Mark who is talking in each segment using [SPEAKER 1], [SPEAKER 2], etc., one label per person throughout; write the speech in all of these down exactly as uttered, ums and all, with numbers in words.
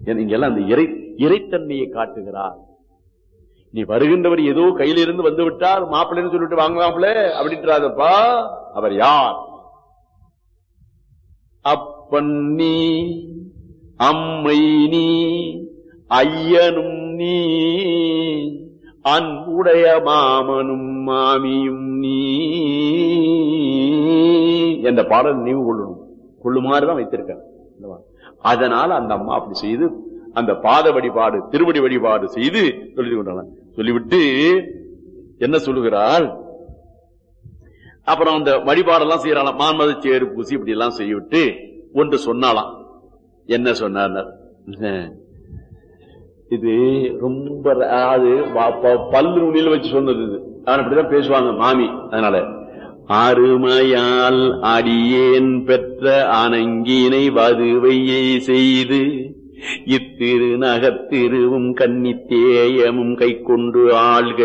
[SPEAKER 1] இங்கெல்லாம் அந்த இறை இறைத்தன்மையை காட்டுகிறார். நீ வருகின்றவர் ஏதோ கையிலிருந்து வந்து விட்டார் மாப்பிள்ளைன்னு சொல்லிட்டு வாங்கலாம்ல அப்படின்றாதப்பா. அவர் யார்? அப்பன் நீ, அம்மை நீ, ஐயனும் நீ, அன்புடைய மாமனும் மாமியும் நீ என்ற பாடல் நினைவு கொள்ளணும், கொள்ளுமாறுதான் வைத்திருக்க. அதனால அந்த அம்மா அப்படி செய்து அந்த பாத வழிபாடு திருவடி வழிபாடு செய்து சொல்லி கொண்டாங்க. சொல்லிவிட்டு என்ன சொல்லுகிறாள், அப்புறம் அந்த வழிபாடெல்லாம் செய்யறாளாம். மான்மத சேரு பூசி இப்படி எல்லாம் செய்யவிட்டு ஒன்று சொன்னாலாம். என்ன சொன்னார்? இது ரொம்ப அது பல்லு நுனியில வச்சு சொன்னது. இது அப்படிதான் பேசுவாங்க மாமி. அதனால அருமையால் அடியேன் பெற்ற அணங்கினை வதுவையை செய்து இத்திரு நகத்திருவும் கன்னித்தேயமும் கை கொண்டு ஆள்க.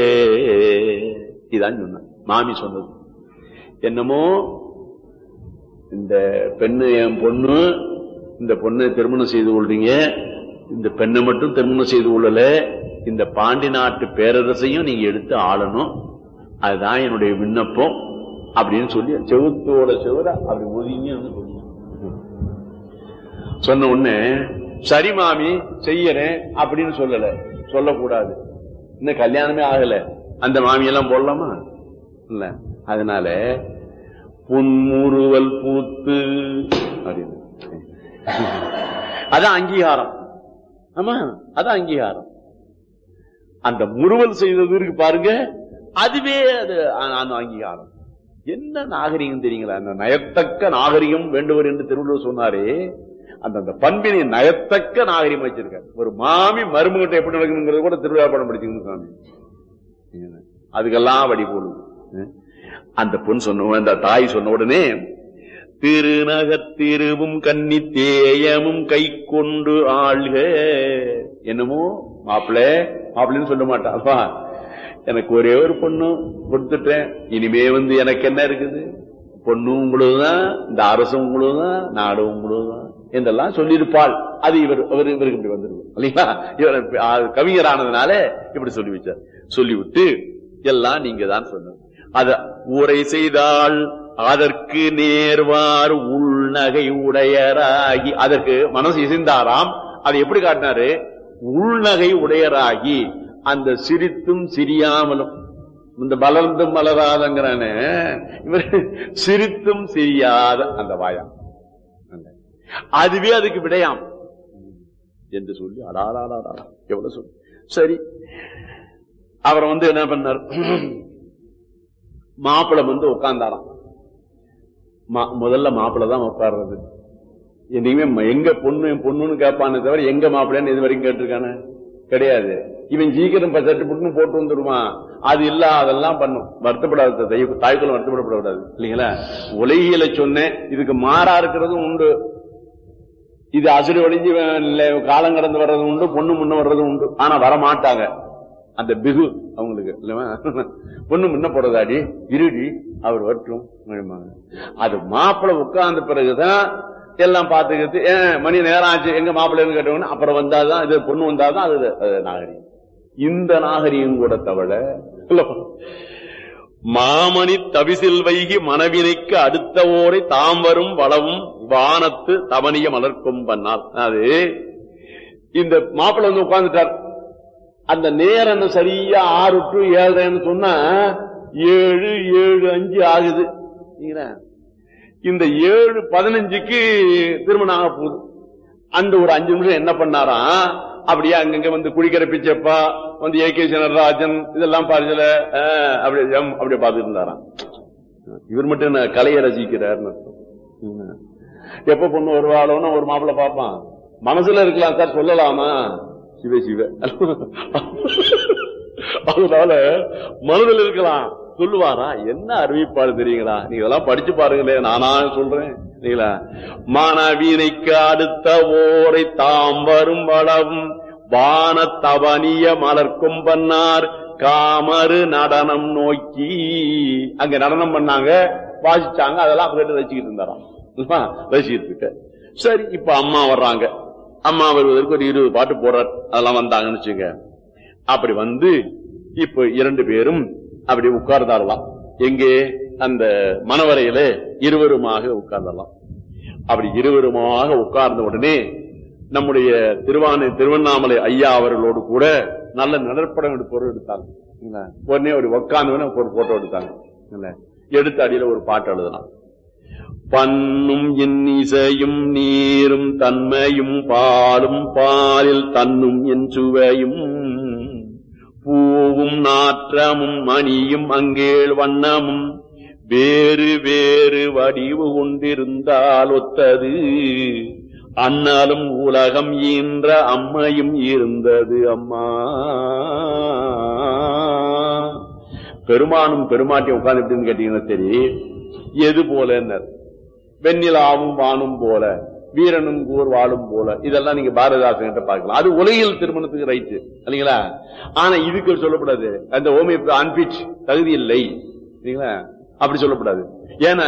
[SPEAKER 1] இதான் சொன்ன மாமி சொன்னது. என்னமோ இந்த பெண்ணு என் பொண்ணு, இந்த பொண்ணை திருமணம் செய்து கொள்றீங்க, இந்த பெண்ணை மட்டும் திருமணம் செய்து கொள்ளல, இந்த பாண்டி நாட்டு பேரரசையும் நீங்க எடுத்து ஆளணும், அதுதான் என்னுடைய விண்ணப்பம் அப்படின்னு சொல்லி செவுத்தோட செவர அப்படி ஒதுங்கி சொன்ன உடனே சரி மாமி செய்யறேன் அப்படின்னு சொல்லல. சொல்லக்கூடாது, இன்னும் கல்யாணமே ஆகல, அந்த மாமியெல்லாம் போடலாமா இல்ல. அதனால புன்முறுவல் பூத்து அப்படின்னு அதான் அங்கீகாரம். ஆமா, அதான் அங்கீகாரம். அந்த முறுவல் செய்தது இருக்கு பாருங்க, அதுவே அது அங்கீகாரம். என்ன நாகரிகம் தெரியுங்களா? அந்த நயத்தக்க நாகரிகம் வேண்டுவர் என்று திருவள்ளுவர் சொன்னாரே, அந்த அந்த பண்பினை நயத்தக்க நாகரிகம் வச்சிருக்க. ஒரு மாமி மருமகிட்ட எப்படி நடக்கணுங்கிறது கூட திருவிழா படம் படிச்சுக்கணும் சாமி. அதுக்கெல்லாம் வழி போடுது. அந்த பொண்ணு சொன்ன, அந்த தாய் சொன்ன உடனே திருநகத்திருவும் கன்னி தேயமும் கை கொண்டு ஆள்க. என்னமோ மாப்பிள்ள மாப்பிள்ளைன்னு சொல்ல மாட்டாப்பா, எனக்கு ஒரே ஒரு பொண்ணு கொடுத்துட்டேன், இனிமே வந்து எனக்கு என்ன இருக்குது, பொண்ணு உங்களுதுதான், இந்த அரசும் உங்களுதுதான், நாடும் உங்களுதுதான் என்றெல்லாம் சொல்லியிருப்பாள். அது இவர் இவருக்கு இப்படி வந்துருக்கும் இல்லைங்களா? இவர் கவிஞர் ஆனதுனால இப்படி சொல்லி வச்சார். சொல்லிவிட்டு எல்லாம் நீங்க தான் சொன்ன அத உரை செய்தால் அதற்கு நேர்வார் உள்நகை உடையராகி, அதற்கு மனசு இசைந்தாராம். அதை எப்படி காட்டினாரு? உள்நகை உடையராகி, அந்த சிரித்தும் சிரியாமலும், இந்த மலர்ந்தும் மலராதங்கிறான இவர் சிரித்தும் சிரியாத அந்த வாயாம், அதுவே அதுக்கு விடையாம் என்று சொல்லி அடாடாடா எவ்வளவு சொல்லு. சரி, அவர் வந்து என்ன பண்ணார், மாப்பிளை வந்து உட்கார்ந்தாராம். முதல்ல மாப்பிளை தான் உட்கார்றது. என்னைக்குமே எங்க பொண்ணு பொண்ணுன்னு கேட்பானே தவிர எங்க மாப்பிள்ளைன்னு இது வரைக்கும் கேட்டிருக்கானே கிடையாது. இவன் சீக்கிரம் சட்டு புட்டுன்னு போட்டு வந்துடுவான். அது இல்ல, அதெல்லாம் பண்ணும். வருத்தப்படாது, தாய்க்குள்ள வருத்தப்படக்கூடாது இல்லைங்களா? உலகில சொன்னேன், இதுக்கு மாறா இருக்கிறதும் உண்டு. இது அசுறு ஒழிஞ்சு காலம் கடந்து வர்றதும் உண்டு, பொண்ணு முன்ன வர்றதும் உண்டு. ஆனா வரமாட்டாங்க, அந்த பிகு அவங்களுக்கு இல்லவா? பொண்ணு முன்ன போறதாடி இருடி அவர் வரட்டும். அது மாப்பிள்ளை உட்கார்ந்த பிறகுதான் எல்லாம் பார்த்துக்கிட்டு மணி நேரம் ஆச்சு எங்க மாப்பிள்ளைன்னு கேட்டவங்க அப்புறம் வந்தாதான், இது பொண்ணு வந்தாதான் அது நாகரிகம். இந்த நாகரிகம் கூட தவிர மாமணி தவிசில் வைகி மனவினைக்கு அடுத்த ஓரை தாம் வரும் வளவும் வானத்து தவனிய மலர்க்கும் பண்ணார். அது இந்த மாப்பிள்ளை வந்து உட்கார்ந்துட்டார். அந்த நேரம் சரியா ஆறு டு ஏழரைன்னு சொன்னா ஏழு ஏழு அஞ்சு ஆகுது. இந்த ஏழு பதினஞ்சுக்கு திருமணம் ஆக போகுது. அந்த ஒரு அஞ்சு நிமிஷம் என்ன பண்ணாராம், அப்படியே அங்கங்க வந்து குடிக்கிற பிச்சப்பா வந்து ஏ கே நடராஜன் இதெல்லாம் பாருல அப்படியே அப்படியே பார்த்துட்டு இருந்தாராம். இவர் மட்டும் என்ன கலையை ரசிக்கிறார். எப்ப பொண்ணு வருவாளோன்னு ஒரு மாப்பிள்ளை பார்ப்பான். மனசுல இருக்கலாம் சார், சொல்லலாமா? சிவ சிவ அதனால மனதில் இருக்கலாம், சொல்லுவாரா? என்ன அறிவிப்பாடு தெரியுங்களா? நீங்க இதெல்லாம் படிச்சு பாருங்களே, நானா சொல்றேன் இல்லைங்களா? மானவீனைக்கு அடுத்த ஓரை தாம் வரும் வளவும் வான தவனிய மலர்க்கும் பண்ணார் காமரு நடனம் நோக்கி. அங்க நடனம் பண்ணாங்க, வாசிச்சாங்க, அதெல்லாம் கேட்டு ரசிக்கிட்டு இருந்தாராம். ரசிக்கிட்டு இருக்க. சரி, இப்ப அம்மா வர்றாங்க. அம்மா வருவதற்கு ஒரு இருபது பாட்டு போடுறார். அதெல்லாம் வந்தாங்கன்னு வச்சுங்க. அப்படி வந்து இப்ப இரண்டு பேரும் அப்படி உட்கார்ந்தாரலாம். எங்கே? அந்த மணவரையில இருவருமாக உட்கார்ந்தலாம். அப்படி இருவருமாக உட்கார்ந்த உடனே நம்முடைய திருவானை திருவண்ணாமலை ஐயா அவர்களோடு கூட நல்ல நடற்படம் எடுப்போர் எடுத்தாங்க. உடனே ஒரு உட்கார்ந்து ஒரு போட்டோ எடுத்தாங்க. எடுத்த அடியில ஒரு பாட்டு எழுதலாம். பண்ணும் என் இசையும் நீரும் தன்மையும் பாலும் பாலில் தன்னும் என் சுவையும் பூவும் நாற்றமும் மணியும் அங்கேள் வண்ணமும் வேறு வேறு வடிவு கொண்டிருந்தால் ஒத்தது அண்ணலும் உலகம் ஈன்ற அம்மையும் இருந்தது அம்மா. பெருமானும் பெருமாட்டியும் உட்கார்ந்து எப்படின்னு கேட்டீங்கன்னா சரி, எது போல வெண்ணிலாவும் வானும் போல வீரனும் கூர் வாழும் போல, இதெல்லாம் நீங்க பாரதிதாசன் கிட்ட பார்க்கலாம். அது உலகியல் திருமணத்துக்கு ரைட்டு இல்லைங்களா? ஆனா இதுக்கு சொல்லப்படாது. அந்த ஓமி அன்பிட் தகுதி இல்லை இல்லைங்களா? அப்படி சொல்லப்படாது. ஏன்னா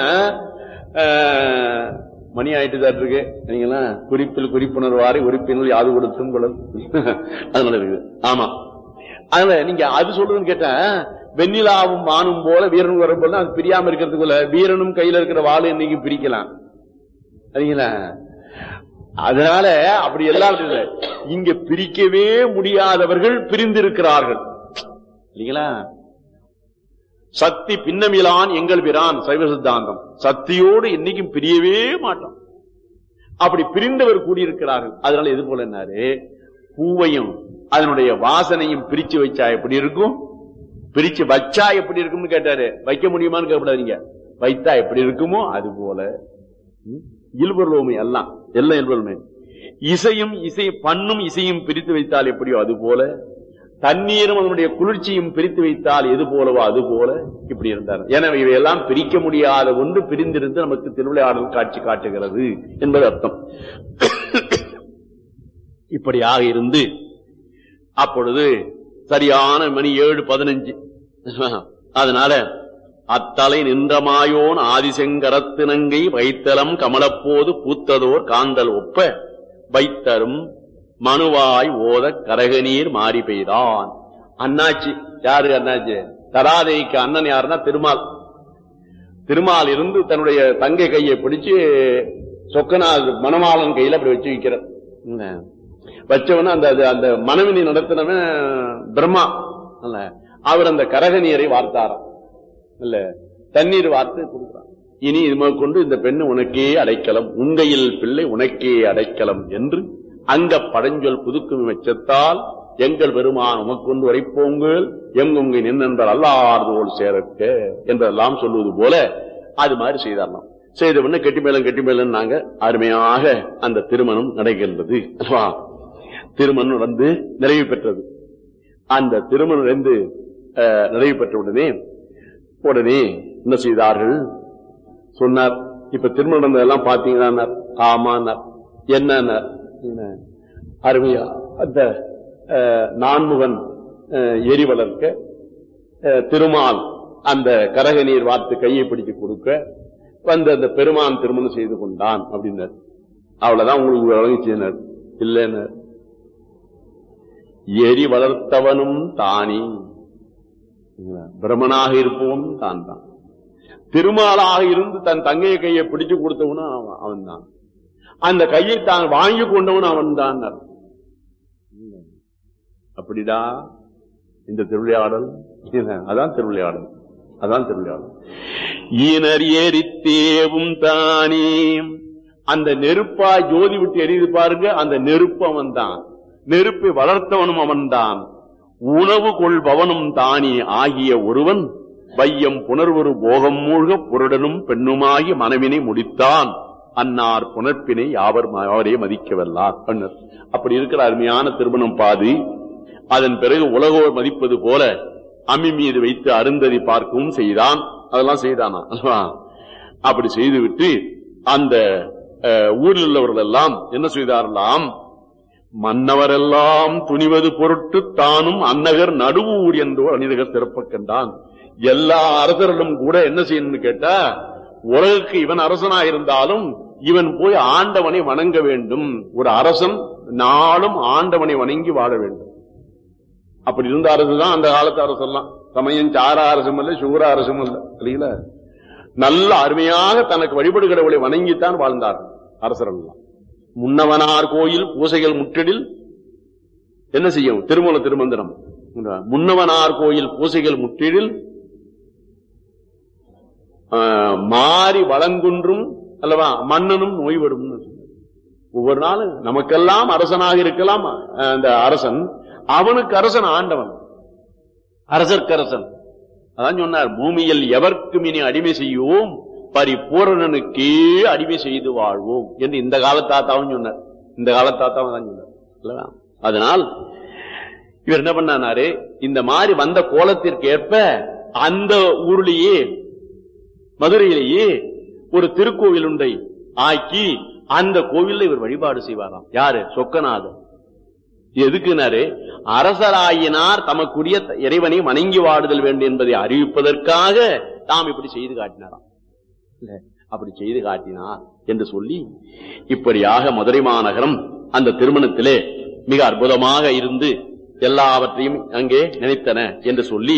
[SPEAKER 1] மணி ஆயிட்டு தான் இருக்கு இல்லைங்களா? குறிப்பில் குறிப்புணர்வாரை உறுப்பினர் யாது கொடுத்தும் குழல் அதனால இருக்குது. ஆமா, அதனால நீங்க அது சொல்றதுன்னு கேட்டா வெண்ணிலாவும் வானும் போல வீரனும் வரும் போல அது பிரியாம இருக்கிறதுக்குள்ள வீரனும் கையில இருக்கிற வாழை இன்னைக்கு பிரிக்கலாம் சரிங்களா? அதனால அப்படி எல்லாம் இங்க பிரிக்கவே முடியாதவர்கள் பிரிந்திருக்கிறார்கள் இல்லைங்களா? சக்தி பின்னமிலான் எங்கள் பிரான் சைவ சித்தாந்தம் சக்தியோடு என்னைக்கும் பிரியவே மாட்டோம். அப்படி பிரிந்தவர் கூடியிருக்கிறார்கள். அதனால எது போல என்னாரு பூவையும் அதனுடைய வாசனையும் பிரிச்சு வச்சா எப்படி இருக்கும், பிரிச்சு வச்சா எப்படி இருக்கும்னு கேட்டாரு. வைக்க முடியுமான்னு கேட்கப்படாதீங்க. வைத்தா எப்படி இருக்குமோ அது போல இல்பொருளுமை எல்லாம் எல்லாம் இல்பொருளுமை. இசையும் இசை பண்ணும் இசையும் பிரித்து வைத்தால் எப்படியோ அது போல தண்ணீரும் அதனுடைய குளிர்ச்சியும் பிரித்து வைத்தால் எது போலவோ அது போல இப்படி இருந்தார். எனவே இவையெல்லாம் பிரிக்க முடியாத ஒன்று பிரிந்திருந்து நமக்கு திருவிளையாடல் காட்சி காட்டுகிறது என்பது அர்த்தம். இப்படியாக இருந்து அப்பொழுது சரியான மணி ஏழு பதினஞ்சு. அதனால அத்தலை நின்றமாயோன் ஆதிசெங்கரத்தினங்கை வைத்தலம் கமலப்போது பூத்ததோர் காந்தல் ஒப்ப வைத்தரும் மனுவாய் ஓத கரகநீர் மாறி பெய்தான். அண்ணாச்சி யாரு? அண்ணாச்சி தராதைக்கு அண்ணன் யாருன்னா திருமால். திருமால் இருந்து தன்னுடைய தங்கை கையை பிடிச்சு சொக்கநாத் மணவாளன் கையில அப்படி வச்சு வைக்கிறார். வச்சவன அந்த அந்த மனவினை நடத்தினவன் பிரம்மா அல்ல, அவர் அந்த கரகநீரை வார்த்தாராம் இல்ல, தண்ணீர் வார்த்து கொடுக்கிறார். இனி இது கொண்டு இந்த பெண்ணு உனக்கே அடைக்கலம், உங்கையில் பிள்ளை உனக்கே அடைக்கலம் என்று அங்க படஞ்சொல் புதுக்கும் மெச்சத்தால் எங்கள் பெருமான் உமக்கொண்டு வரைப்போங்கள் எங்குங்கை நின்றல் அல்லார்தோல் சேரக்க என்றெல்லாம் சொல்லுவது போல அது மாதிரி செய்தாரலாம். செய்த உடனே கெட்டி மேலும் கெட்டி மேலும் நாங்க அருமையாக அந்த திருமணம் நடைகின்றது. திருமணம் நடந்து நிறைவு பெற்றது. அந்த திருமணம் நடந்து நிறைவு பெற்ற உடனே உடனே என்ன செய்தார்கள் சொன்னார். இப்ப திருமணம் நடந்ததெல்லாம் பாத்தீங்கன்னா ஆமான்னார். என்ன அருமையா அந்த நான்முகன் எரி வளர்க்க திருமால் அந்த கரகநீர் வார்த்து கையை பிடிச்சு கொடுக்க வந்து அந்த பெருமான் திருமணம் செய்து கொண்டான் அப்படின்னார். அவ்வளவுதான் உங்களுக்கு வழங்கிச்சினார். இல்லைன்னு எரி வளர்த்தவனும் தானே பிரமனாக இருப்பவன் தான் தான் திருமாலாக இருந்து தன் தங்கைய கையை பிடிச்சு கொடுத்தவனும் அவன் தான். அந்த கையை தான் வாங்கி கொண்டவன் அவன் தான். அப்படிடா இந்த திருவிளையாடல். அதான் திருவிளையாடல், அதான் திருவிளையாடல். ஈனர் எரித்தேவும் தானே அந்த நெருப்பா ஜோதி விட்டு எரியுது பாருங்க, அந்த நெருப்பு அவன் தான். நெருப்பை வளர்த்தவனும் அவன் தான். உணவு கொள்பவனும் தானே ஆகிய ஒருவன் வையம் புணர்வொரு போகம் மூழ்க புருடனும் பெண்ணுமாகி மனைவினை முடித்தான். அன்னார் புணர்ப்பினை யாவர் அவரே மதிக்கவல்லார். அப்படி இருக்கிற அருமையான திருமணம் பாதி. அதன் பிறகு உலகோர் மதிப்பது போல அம்மி மீது வைத்து அருந்ததி பார்க்கவும் செய்தான். அதெல்லாம் செய்தானா? அப்படி செய்துவிட்டு அந்த ஊரில் உள்ளவர்கள் எல்லாம் என்ன செய்தாரலாம், மன்னவரெல்லாம் துணிவது பொருட்டு தானும் அன்னகர் நடுவூர் என்றோ அணிதகர் சிறப்ப கண்டான். எல்லா அரசர்களும் கூட என்ன செய்யணும்னு கேட்டா உலகுக்கு இவன் அரசனாக இருந்தாலும் இவன் போய் ஆண்டவனை வணங்க வேண்டும். ஒரு அரசன் நாளும் ஆண்டவனை வணங்கி வாழ வேண்டும். அப்படி இருந்த அரசு தான் அந்த காலத்து அரசெல்லாம். சமயம் சார அரசும் இல்ல, சூர அரசும் இல்ல, இல்லைங்களா? நல்ல அருமையாக தனக்கு வழிபடுகிறவர்களை வணங்கித்தான் வாழ்ந்தார்கள் அரசர்கள். முன்னவனார் கோயில் பூசைகள் முற்றிடில் என்ன செய்யும்? திருமூல திருமந்திரம். முன்னவனார் கோயில் பூசைகள் முற்றிடில் மாறி வளங்குன்றும் அல்லவா மன்னனும் நோய்வடும். ஒவ்வொரு நாளும் நமக்கெல்லாம் அரசனாக இருக்கலாம் அந்த அரசன், அவனுக்கு அரசன் ஆண்டவன், அரசர்க்கரசன். அதான் சொன்னார், பூமியில் எவர்க்கும் இனி அடிமை செய்வோம், பரிபூரணனுக்கே அடிமை செய்து வாழ்வோம் என்று இந்த காலத்தாத்தாவும் சொன்னார். இந்த காலத்தாத்தாவும் தான் சொன்னார் அல்லவா? அதனால் இவர் என்ன பண்ணாரு, இந்த மாதிரி வந்த கோலத்திற்கு ஏற்ப அந்த ஊர்லேயே மதுரையிலேயே ஒரு திருக்கோவில் உண்டை ஆக்கி அந்த கோவில்ல இவர் வழிபாடு செய்வாராம். யாரு? சொக்கநாதர். எதுக்குனாரு, அரசராயினார் தமக்குரிய இறைவனை வணங்கி வாடுதல் வேண்டும் என்பதை அறிவிப்பதற்காக தாம் இப்படி செய்து காட்டினாராம். அப்படி செய்து காட்டினார் என்று சொல்லி இப்படியாக மதுரை மாநகரம் அந்த திருமணத்திலே மிக அற்புதமாக இருந்து எல்லாவற்றையும் அங்கே நினைத்தன என்று சொல்லி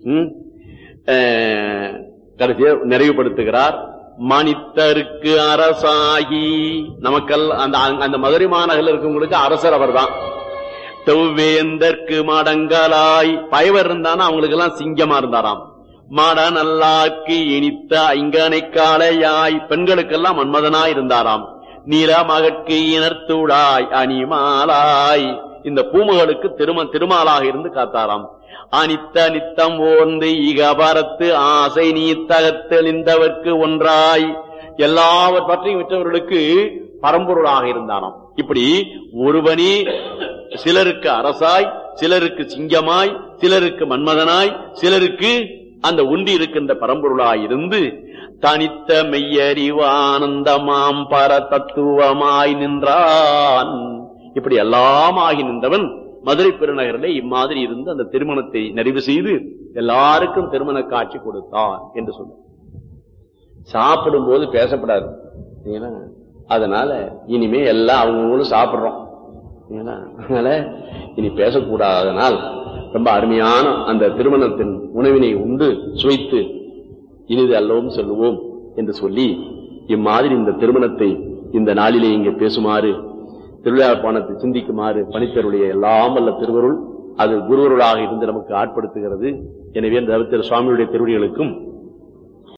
[SPEAKER 1] கடைசியை நிறைவுபடுத்துகிறார். மனிதருக்கு அரசாகி நமக்கல் அந்த அந்த மதுரை மாநகரில் இருக்கவங்களுக்கு அரசர் அவர் தான். தெவ்வேந்தற்கு மடங்கலாய் பயவர் இருந்தானா அவங்களுக்கு எல்லாம் சிங்கமா இருந்தாராம். மட நல்லாக்கு இனித்த ஐங்கனை காளையாய் பெண்களுக்கெல்லாம் மன்மதனாய் இருந்தாராம். நில மகற்கு இனர்த்துடாய் அணிமாலாய் இந்த பூமகளுக்கு திரும திருமாலாக இருந்து காத்தாராம். அனித்த நித்தம் ஓர்ந்து இகபரத்து ஆசை நீ தகத்தெளிந்தவர்க்கு ஒன்றாய் எல்லாவற்றையும் பற்றியும் விற்றவர்களுக்கு பரம்பொருளாக இருந்தாராம். இப்படி ஒருவனே சிலருக்கு அரசாய், சிலருக்கு சிங்கமாய், சிலருக்கு மன்மதனாய், சிலருக்கு அந்த ஒன்றி இருக்கின்ற பரம்பொருளாய் இருந்து தனித்த மெய்யறிவானந்தமாம் பர தத்துவமாய் நின்றான். இப்படி எல்லாம் ஆகி நின்றவன் மதுரை பெருநகரிலே இம்மாதிரி இருந்து அந்த திருமணத்தை நிறைவு செய்து எல்லாருக்கும் திருமண காட்சி கொடுத்தான் என்று சொன்ன. சாப்பிடும் போது பேசப்படாது, அதனால இனிமே எல்லாம் அவங்களும் சாப்பிடுறோம், அதனால இனி பேசக்கூடாதனால் ரொம்ப அருமையான அந்த திருமணத்தின் உணவினை உண்டு சுவைத்து இனிது அல்லவும் சொல்லுவோம் என்று சொல்லி இம்மாதிரி இந்த திருமணத்தை இந்த நாளிலே இங்கே பேசுமாறு திருவிழாப்பானத்தை சிந்திக்குமாறு பணித்தருடைய எல்லாம் வல்ல திருவருள் அது குருவருளாக இருந்து நமக்கு ஆட்படுத்துகிறது. எனவே அந்த சுவாமியுடைய திருவடிகளுக்கும்